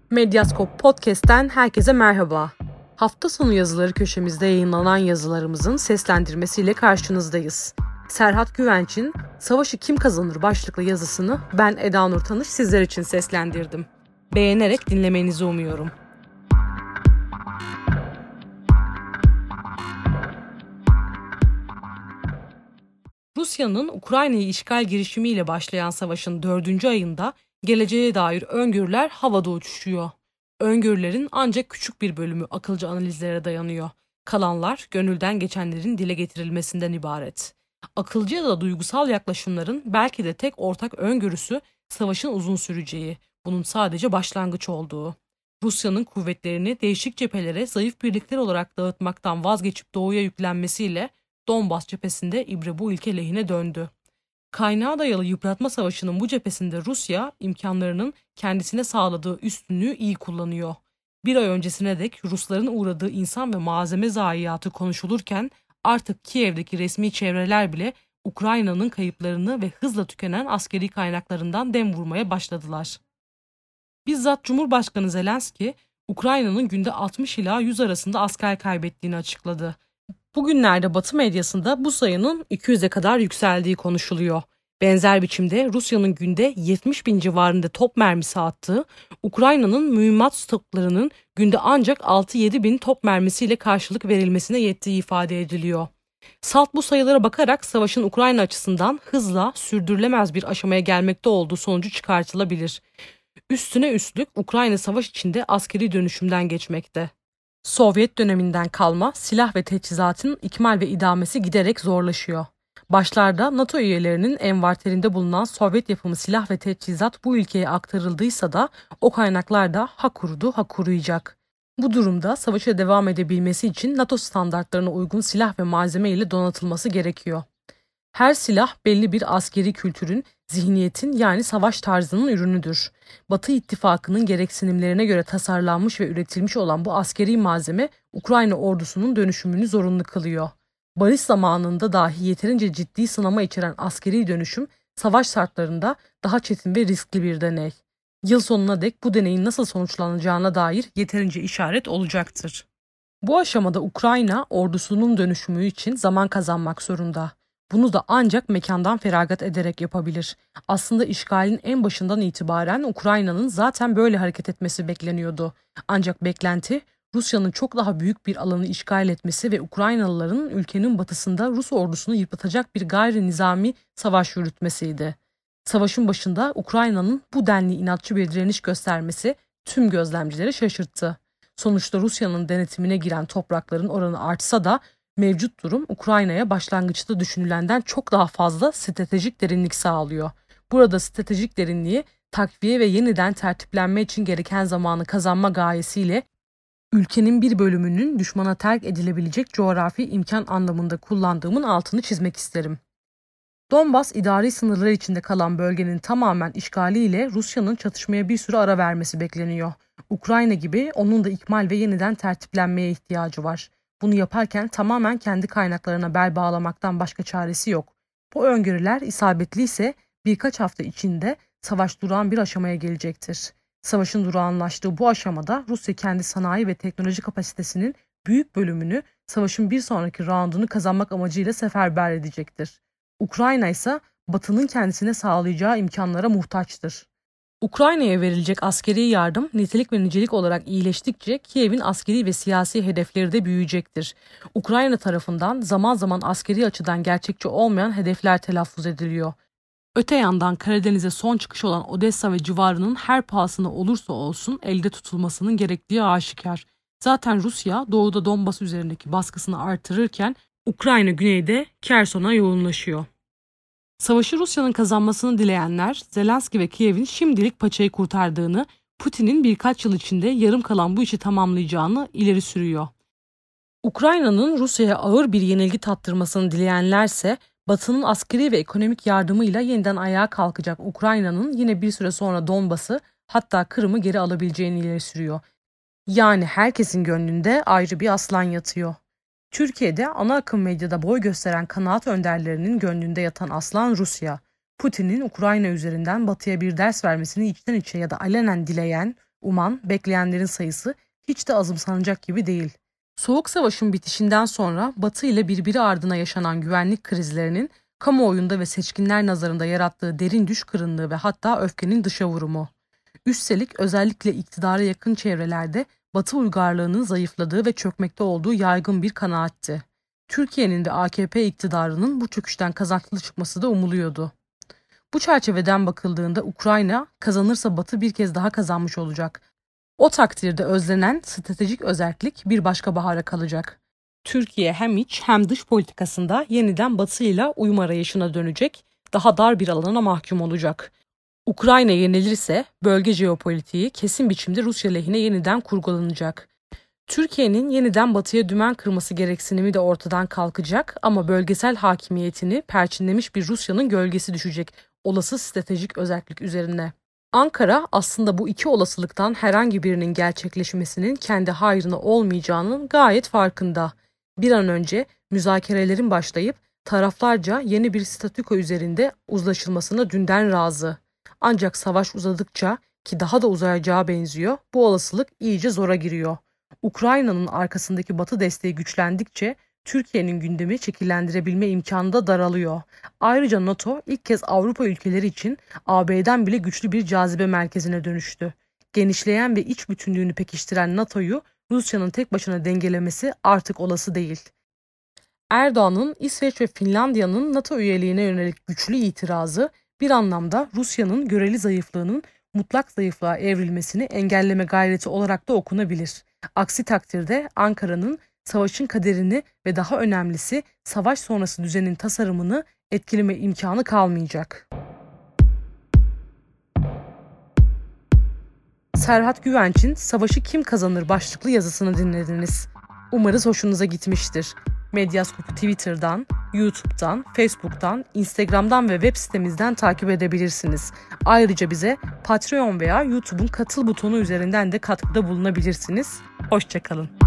Medyaskop Podcast'ten herkese merhaba. Hafta sonu yazıları köşemizde yayınlanan yazılarımızın seslendirmesiyle karşınızdayız. Serhat Güvenç'in "Savaşı Kim Kazanır" başlıklı yazısını ben Eda Nur Tanış sizler için seslendirdim. Beğenerek dinlemenizi umuyorum. Rusya'nın Ukrayna'yı işgal girişimiyle başlayan savaşın 4. ayında geleceğe dair öngörüler havada uçuşuyor. Öngörülerin ancak küçük bir bölümü akılcı analizlere dayanıyor. Kalanlar gönülden geçenlerin dile getirilmesinden ibaret. Akılcı ya da duygusal yaklaşımların belki de tek ortak öngörüsü savaşın uzun süreceği, bunun sadece başlangıç olduğu. Rusya'nın kuvvetlerini değişik cephelere zayıf birlikler olarak dağıtmaktan vazgeçip doğuya yüklenmesiyle Donbas cephesinde ibre bu ülke lehine döndü. Kaynağa dayalı yıpratma savaşının bu cephesinde Rusya imkanlarının kendisine sağladığı üstünlüğü iyi kullanıyor. Bir ay öncesine dek Rusların uğradığı insan ve malzeme zayiatı konuşulurken artık Kiev'deki resmi çevreler bile Ukrayna'nın kayıplarını ve hızla tükenen askeri kaynaklarından dem vurmaya başladılar. Bizzat Cumhurbaşkanı Zelenski, Ukrayna'nın günde 60 ila 100 arasında asker kaybettiğini açıkladı. Bugünlerde Batı medyasında bu sayının 200'e kadar yükseldiği konuşuluyor. Benzer biçimde Rusya'nın günde 70 bin civarında top mermisi attığı, Ukrayna'nın mühimmat stoklarının günde ancak 6-7 bin top mermisiyle karşılık verilmesine yettiği ifade ediliyor. Salt bu sayılara bakarak savaşın Ukrayna açısından hızla sürdürülemez bir aşamaya gelmekte olduğu sonucu çıkartılabilir. Üstüne üstlük Ukrayna savaş içinde askeri dönüşümden geçmekte. Sovyet döneminden kalma silah ve teçhizatın ikmal ve idamesi giderek zorlaşıyor. Başlarda NATO üyelerinin envanterinde bulunan Sovyet yapımı silah ve teçhizat bu ülkeye aktarıldıysa da o kaynaklar da ha kurudu ha kuruyacak. Bu durumda savaşa devam edebilmesi için NATO standartlarına uygun silah ve malzeme ile donatılması gerekiyor. Her silah belli bir askeri kültürün, zihniyetin yani savaş tarzının ürünüdür. Batı ittifakının gereksinimlerine göre tasarlanmış ve üretilmiş olan bu askeri malzeme Ukrayna ordusunun dönüşümünü zorunlu kılıyor. Barış zamanında dahi yeterince ciddi sınama içeren askeri dönüşüm savaş şartlarında daha çetin ve riskli bir deney. Yıl sonuna dek bu deneyin nasıl sonuçlanacağına dair yeterince işaret olacaktır. Bu aşamada Ukrayna ordusunun dönüşümü için zaman kazanmak zorunda. Bunu da ancak mekandan feragat ederek yapabilir. Aslında işgalin en başından itibaren Ukrayna'nın zaten böyle hareket etmesi bekleniyordu. Ancak beklenti Rusya'nın çok daha büyük bir alanı işgal etmesi ve Ukraynalıların ülkenin batısında Rus ordusunu yıpratacak bir gayri nizami savaş yürütmesiydi. Savaşın başında Ukrayna'nın bu denli inatçı bir direniş göstermesi tüm gözlemcileri şaşırttı. Sonuçta Rusya'nın denetimine giren toprakların oranı artsa da mevcut durum Ukrayna'ya başlangıçta düşünülenden çok daha fazla stratejik derinlik sağlıyor. Burada stratejik derinliği takviye ve yeniden tertiplenme için gereken zamanı kazanma gayesiyle ülkenin bir bölümünün düşmana terk edilebilecek coğrafi imkan anlamında kullandığımın altını çizmek isterim. Donbas idari sınırları içinde kalan bölgenin tamamen işgaliyle Rusya'nın çatışmaya bir süre ara vermesi bekleniyor. Ukrayna gibi onun da ikmal ve yeniden tertiplenmeye ihtiyacı var. Bunu yaparken tamamen kendi kaynaklarına bel bağlamaktan başka çaresi yok. Bu öngörüler isabetliyse birkaç hafta içinde savaş durağan bir aşamaya gelecektir. Savaşın durağanlaştığı bu aşamada Rusya kendi sanayi ve teknoloji kapasitesinin büyük bölümünü savaşın bir sonraki raundunu kazanmak amacıyla seferber edecektir. Ukrayna ise Batı'nın kendisine sağlayacağı imkanlara muhtaçtır. Ukrayna'ya verilecek askeri yardım nitelik ve nicelik olarak iyileştikçe Kiev'in askeri ve siyasi hedefleri de büyüyecektir. Ukrayna tarafından zaman zaman askeri açıdan gerçekçi olmayan hedefler telaffuz ediliyor. Öte yandan Karadeniz'e son çıkış olan Odessa ve civarının her pahasına olursa olsun elde tutulmasının gerektiği aşikar. Zaten Rusya doğuda Donbas üzerindeki baskısını artırırken Ukrayna güneyde Kerson'a yoğunlaşıyor. Savaşı Rusya'nın kazanmasını dileyenler Zelenski ve Kiev'in şimdilik paçayı kurtardığını, Putin'in birkaç yıl içinde yarım kalan bu işi tamamlayacağını ileri sürüyor. Ukrayna'nın Rusya'ya ağır bir yenilgi tattırmasını dileyenlerse Batı'nın askeri ve ekonomik yardımıyla yeniden ayağa kalkacak Ukrayna'nın yine bir süre sonra Donbas'ı hatta Kırım'ı geri alabileceğini ileri sürüyor. Yani herkesin gönlünde ayrı bir aslan yatıyor. Türkiye'de ana akım medyada boy gösteren kanaat önderlerinin gönlünde yatan aslan Rusya. Putin'in Ukrayna üzerinden Batı'ya bir ders vermesini içten içe ya da alenen dileyen, Uman, bekleyenlerin sayısı hiç de azımsanacak gibi değil. Soğuk Savaş'ın bitişinden sonra Batı ile birbiri ardına yaşanan güvenlik krizlerinin kamuoyunda ve seçkinler nazarında yarattığı derin düş kırınlığı ve hatta öfkenin dışa vurumu. Üstelik özellikle iktidara yakın çevrelerde Batı uygarlığının zayıfladığı ve çökmekte olduğu yaygın bir kanaatti. Türkiye'nin ve AKP iktidarının bu çöküşten kazançlı çıkması da umuluyordu. Bu çerçeveden bakıldığında Ukrayna kazanırsa Batı bir kez daha kazanmış olacak. O takdirde özlenen stratejik özellik bir başka bahara kalacak. Türkiye hem iç hem dış politikasında yeniden Batı ile uyum arayışına dönecek, daha dar bir alana mahkum olacak. Ukrayna yenilirse bölge jeopolitiği kesin biçimde Rusya lehine yeniden kurgulanacak. Türkiye'nin yeniden Batı'ya dümen kırması gereksinimi de ortadan kalkacak ama bölgesel hakimiyetini perçinlemiş bir Rusya'nın gölgesi düşecek olası stratejik özellik üzerine. Ankara aslında bu iki olasılıktan herhangi birinin gerçekleşmesinin kendi hayrına olmayacağının gayet farkında. Bir an önce müzakerelerin başlayıp taraflarca yeni bir statüko üzerinde uzlaşılmasına dünden razı. Ancak savaş uzadıkça ki daha da uzayacağı benziyor, bu olasılık iyice zora giriyor. Ukrayna'nın arkasındaki Batı desteği güçlendikçe Türkiye'nin gündemi şekillendirebilme imkanı da daralıyor. Ayrıca NATO ilk kez Avrupa ülkeleri için AB'den bile güçlü bir cazibe merkezine dönüştü. Genişleyen ve iç bütünlüğünü pekiştiren NATO'yu Rusya'nın tek başına dengelemesi artık olası değil. Erdoğan'ın İsveç ve Finlandiya'nın NATO üyeliğine yönelik güçlü itirazı bir anlamda Rusya'nın göreli zayıflığının mutlak zayıflığa evrilmesini engelleme gayreti olarak da okunabilir. Aksi takdirde Ankara'nın savaşın kaderini ve daha önemlisi savaş sonrası düzenin tasarımını etkileme imkanı kalmayacak. Serhat Güvenç'in Savaşı Kim Kazanır başlıklı yazısını dinlediniz. Umarız hoşunuza gitmiştir. Medyaskop'u Twitter'dan, YouTube'dan, Facebook'tan, Instagram'dan ve web sitemizden takip edebilirsiniz. Ayrıca bize Patreon veya YouTube'un katıl butonu üzerinden de katkıda bulunabilirsiniz. Hoşça kalın.